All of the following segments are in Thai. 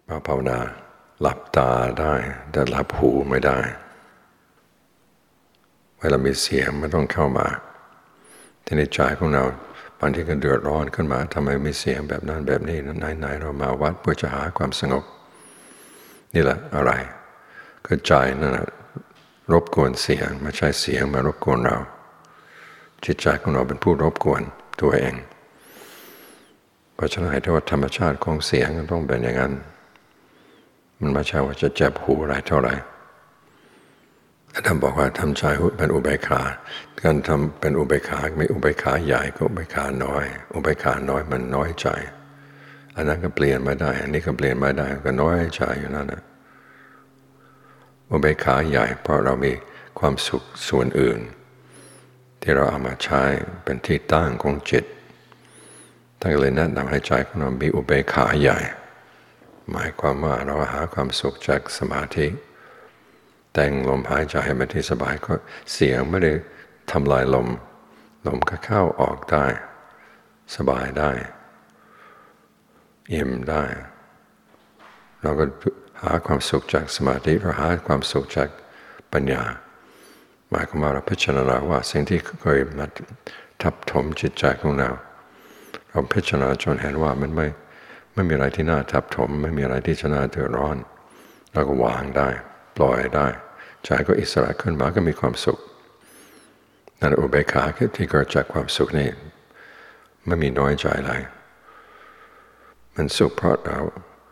ภาวนาหลับตาได้แต่หลับหูไม่ได้เวลามีเสียงมันต้องเข้ามาที่ในใจของเราบางทีก็เดือดร้อนขึ้นมาทำไมมีเสียงแบบนั้นแบบนี้ไหนเรามาวัดเพื่อจะหาความสงบนี่แหละอะไรก็ใจนั่นแหละรบกวนเสียงไม่ใช่เสียงมารบกวนเราจิตใจของเราเป็นผู้รบกวนตัวเองเพราะฉะนั้นให้ที่ว่าธรรมชาติของเสียงมันต้องเป็นอย่างนั้นมันไม่ใช่ว่าจะเจ็บหูอะไรเท่าไหร่ท่านบอกว่าทำใจเป็นอุเบกขาการทำเป็นอุเบกขาไม่อุเบกขาใหญ่ก็อุเบกขาน้อยอุเบกขาน้อยมันน้อยใจอันนั้นก็เปลี่ยนไม่ได้อันนี้ก็เปลี่ยนไม่ได้ก็น้อยใจอยู่นั่นนะอุเบกขาใหญ่เพราะเรามีความสุขส่วนอื่นที่เราเอามาใช้เป็นที่ตั้งของจิตท่านก็เลยแนะนำให้ใจของเรามีอุเบกขาใหญ่หมายความว่าเราหาความสุขจากสมาธิแต่งลมหายใจให้มันที่สบายก็เสียงไม่ได้ทำลายลมก็เข้าออกได้สบายได้อิ่มได้เราก็หาความสุขจากสมาธิเราหาความสุขจากปัญญาหมายความว่าเราพิจารณาว่าสิ่งที่เคยมาทับถมจิตใจของเราพิจารณาจนเห็นว่ามันไม่มีอะไรที่น่าทับถมไม่มีอะไรที่จะน่าเดือดร้อนเราก็วางได้ปล่อยได้ใจก็อิสระขึ้นมาก็มีความสุขนั่นอุเบกขาที่เกิดจากความสุขนี่ไม่มีน้อยใจอะไรมันสุขเพราะเรา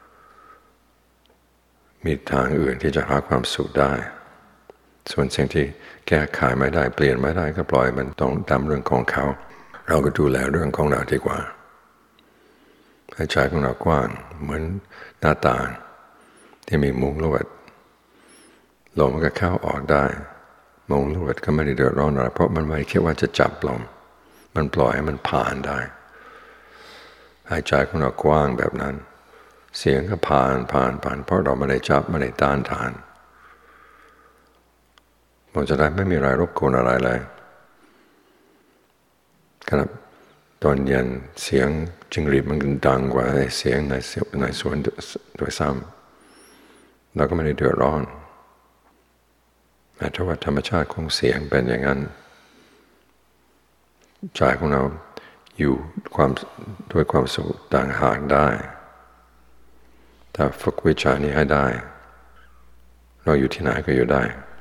มีทางอื่นที่จะหาความสุขได้ส่วนสิ่งที่แก้ไขไม่ได้เปลี่ยนไม่ได้ก็ปล่อยมันต้องตามเรื่องของเขาเราก็ดูแลเรื่องของเราดีกว่าให้ใจของเรากว้างเหมือนหน้าต่างที่มีมุ้งลวดลมก็เข้าออกได้มุ้งลวดก็ไม่ได้เดือดร้อนอะไรเพราะมันไม่คิดว่าจะจับลมมันปล่อยให้มันผ่านได้ให้ใจของเรากว้างแบบนั้นเสียงก็ผ่านเพราะเราไม่ได้จับไม่ได้ต้านทานมันจะได้ไม่มีอะไรรบกวนอะไรเลยขณะตอนเย็นเสียงจิ้งหรีดมันดังกว่าเสียงในสวนโดยซ้ำเราก็ไม่ได้เดือดร้อนแต่ถ้าว่าธรรมชาติของเสียงเป็นอย่างนั้นใจของเราอยู่ด้วยความสุขต่างหากได้ถ้าฝึกวิชานี้ให้ได้เราอยู่ที่ไหนก็อยู่ได้